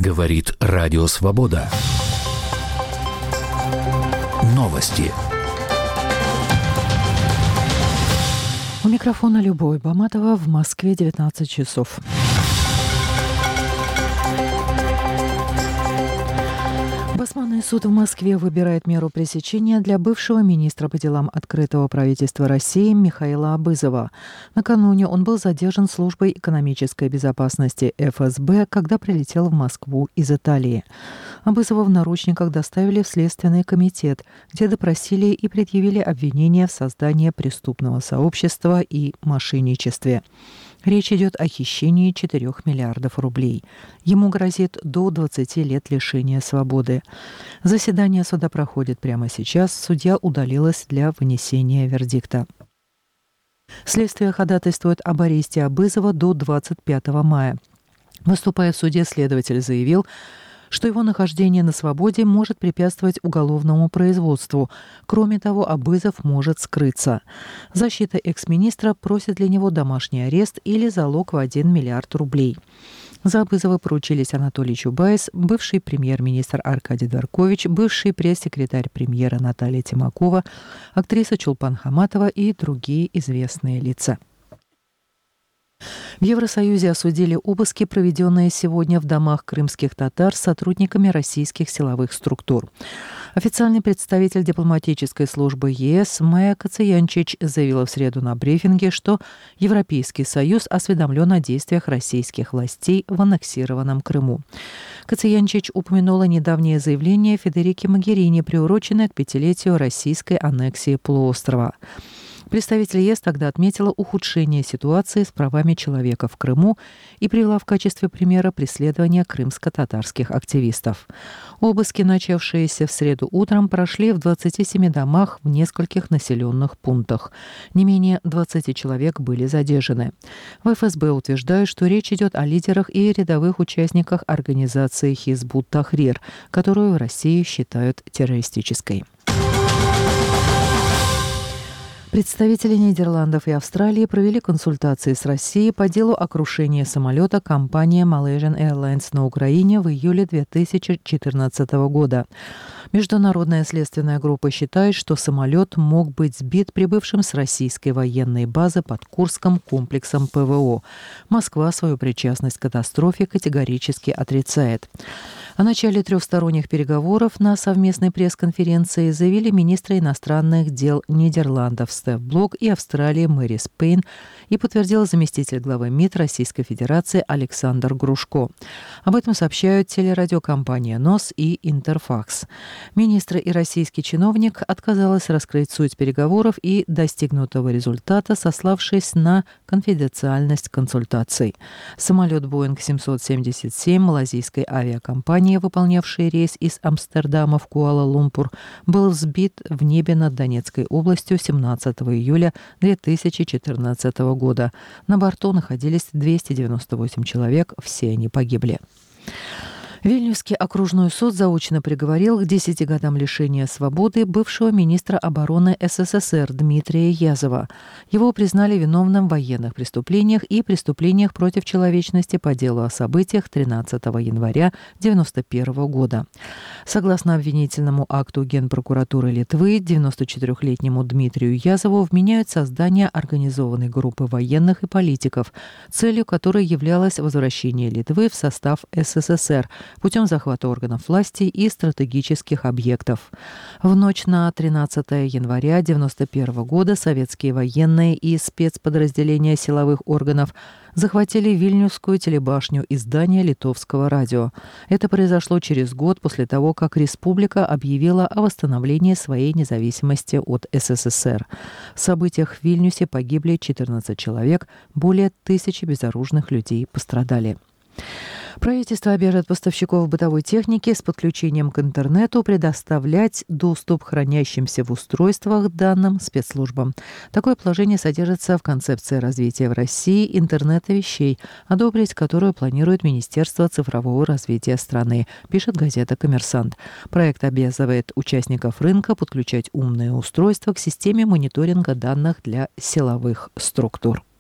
Говорит Радио Свобода. Новости. У микрофона Любовь Баматова. В Москве 19 часов. Басманный суд в Москве выбирает меру пресечения для бывшего министра по делам открытого правительства России Михаила Абызова. Накануне он был задержан службой экономической безопасности ФСБ, когда прилетел в Москву из Италии. Абызова в наручниках доставили в Следственный комитет, где допросили и предъявили обвинения в создании преступного сообщества и мошенничестве. Речь идет о хищении 4 миллиардов рублей. Ему грозит до 20 лет лишения свободы. Заседание суда проходит прямо сейчас. Судья удалилась для вынесения вердикта. Следствие ходатайствует об аресте Абызова до 25 мая. Выступая в суде, следователь заявил, что его нахождение на свободе может препятствовать уголовному производству. Кроме того, Абызов может скрыться. Защита экс-министра просит для него домашний арест или залог в 1 миллиард рублей. За Абызова поручились Анатолий Чубайс, бывший премьер-министр Аркадий Дворкович, бывший пресс-секретарь премьера Наталья Тимакова, актриса Чулпан Хаматова и другие известные лица. В Евросоюзе осудили обыски, проведенные сегодня в домах крымских татар с сотрудниками российских силовых структур. Официальный представитель дипломатической службы ЕС Майя Кациянчич заявила в среду на брифинге, что Европейский Союз осведомлен о действиях российских властей в аннексированном Крыму. Кациянчич упомянула недавнее заявление Федерики Могерини, приуроченное к 5-летию российской аннексии полуострова. Представитель ЕС тогда отметила ухудшение ситуации с правами человека в Крыму и привела в качестве примера преследования крымско-татарских активистов. Обыски, начавшиеся в среду утром, прошли в 27 домах в нескольких населенных пунктах. Не менее 20 человек были задержаны. В ФСБ утверждают, что речь идет о лидерах и рядовых участниках организации Хизбут-Тахрир, которую в России считают террористической. Представители Нидерландов и Австралии провели консультации с Россией по делу о крушении самолета компании Malaysian Airlines на Украине в июле 2014 года. Международная следственная группа считает, что самолет мог быть сбит прибывшим с российской военной базы под Курском комплексом ПВО. Москва свою причастность к катастрофе категорически отрицает. О начале трехсторонних переговоров на совместной пресс-конференции заявили министры иностранных дел Нидерландов Стеф Блок и Австралии Мэри Спейн и подтвердил заместитель главы МИД Российской Федерации Александр Грушко. Об этом сообщают телерадиокомпания НОС и Интерфакс. Министр и российский чиновник отказалась раскрыть суть переговоров и достигнутого результата, сославшись на конфиденциальность консультаций. Самолет Boeing 777 малазийской авиакомпании, выполнявший рейс из Амстердама в Куала-Лумпур, был сбит в небе над Донецкой областью 17 июля 2014 года. На борту находились 298 человек, все они погибли. Вильнюсский окружной суд заочно приговорил к 10 годам лишения свободы бывшего министра обороны СССР Дмитрия Язова. Его признали виновным в военных преступлениях и преступлениях против человечности по делу о событиях 13 января 1991 года. Согласно обвинительному акту Генпрокуратуры Литвы, 94-летнему Дмитрию Язову вменяют создание организованной группы военных и политиков, целью которой являлось возвращение Литвы в состав СССР путем захвата органов власти и стратегических объектов. В ночь на 13 января 1991 года советские военные и спецподразделения силовых органов захватили Вильнюсскую телебашню и здание Литовского радио. Это произошло через год после того, как республика объявила о восстановлении своей независимости от СССР. В событиях в Вильнюсе погибли 14 человек, более 1000 безоружных людей пострадали. Правительство обяжет поставщиков бытовой техники с подключением к интернету предоставлять доступ к хранящимся в устройствах данным спецслужбам. Такое положение содержится в концепции развития в России интернета вещей, одобрить которую планирует Министерство цифрового развития страны, пишет газета «Коммерсант». Проект обязывает участников рынка подключать умные устройства к системе мониторинга данных для силовых структур.